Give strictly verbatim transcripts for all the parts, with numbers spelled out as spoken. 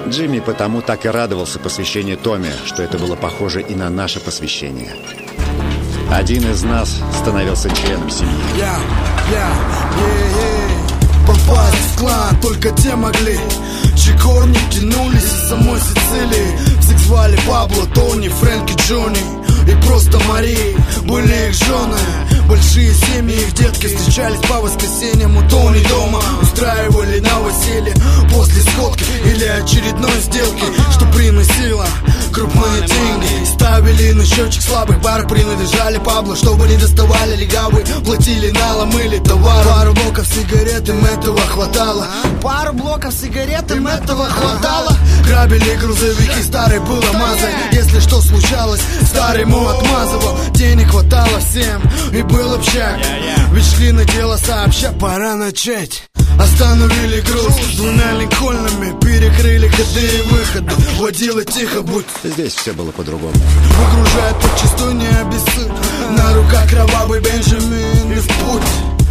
Джимми потому так и радовался посвящению Томми, что это было похоже и на наше посвящение. Один из нас становился членом семьи. Я, я, е-е. Попасть в клан только те могли, чьи корни тянулись из самой Сицилии. Всех звали Пабло, Тони, Фрэнки, Джонни и просто Мари. Были их жены, большие семьи, их детки встречались по воскресеньям у Тони дома. Устраивали новоселье после сходки или очередной сделки, что приносило крупные деньги. Ставили на счетчик слабых, бары принадлежали Пабло, чтобы не доставали легавы. Платили налом или товар. Пару блоков сигарет, им этого хватало. Пару блоков сигарет, им этого хватало. Грабили грузовики, старый был Амазой. Если что случалось, старый ему отмазывал. Денег хватало всем, и был общак. Ведь шли на дело сообща, пора начать. Остановили груз с двумя линкольнами, перекрыли ходы и выходы. Водила тихо, будь. Здесь все было по-другому. Выгружают подчистую, не обессудь. На руках кровавый Бенджамин и в путь.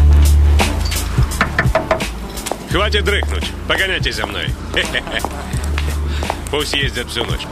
Хватит дрыхнуть, погоняйте за мной. Пусть ездят всю ночь.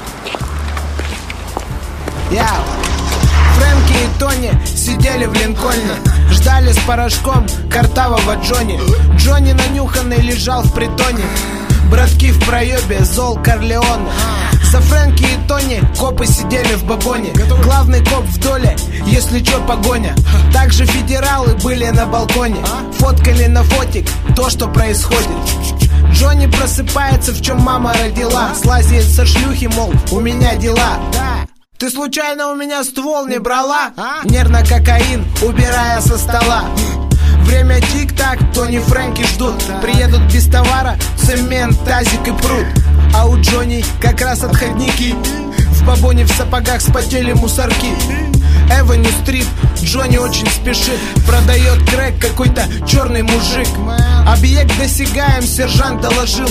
Я, Фрэнки и Тони сидели в Линкольне, ждали с порошком картавого Джонни. Джонни нанюханный лежал в притоне. Братки в проебе, зол Корлеоне. За Фрэнки и Тони копы сидели в багоне. Главный коп в доле, если чё, погоня. Также федералы были на балконе, фоткали на фотик то, что происходит. Джонни просыпается, в чем мама родила. Слазит со шлюхи, мол, у меня дела. Ты случайно у меня ствол не брала? Нервно кокаин, убирая со стола. Время тик-так, Тони, Фрэнки ждут. Приедут без товара, цемент, тазик и пруд. А у Джонни как раз отходники. В бабоне в сапогах спотели мусорки. Эвеню Стрит, Джонни очень спешит. Продает крэк какой-то черный мужик. Объект досягаем, сержант доложил.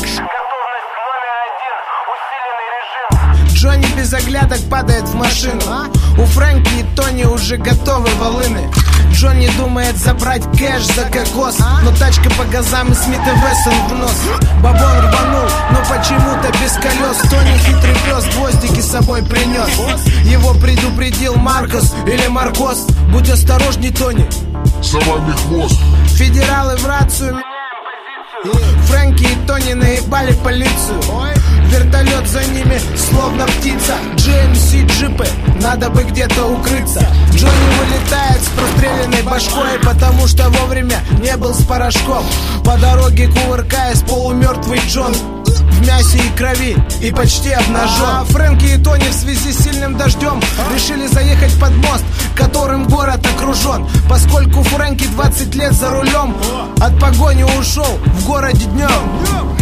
Джонни без оглядок падает в машину. У Фрэнки и Тони уже готовы волыны. Джонни думает забрать кэш за кокос, но тачка по газам и Смит и Вессон в нос. Бабон рванул, но почему-то без колес. Тони хитрый пес гвоздики с собой принес. Его предупредил Маркос или Маркос. Будь осторожней, Тони, за вами хвост. Федералы в рацию. Фрэнки и Тони наебали полицию. Вертолет за ними, словно птица. джи эм си джипы, надо бы где-то укрыться. Джонни вылетает с простреленной башкой, потому что вовремя не был с порошком. По дороге кувыркаясь, полумертвый Джон в мясе и крови и почти обнажен. А Фрэнки и Тони в связи с сильным дождем решили заехать под мост, которым город окружен. Поскольку Фрэнки двадцать лет за рулем, от погони ушел в городе днем.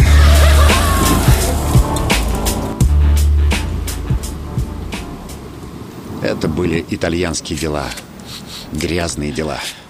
Это были итальянские дела. Грязные дела.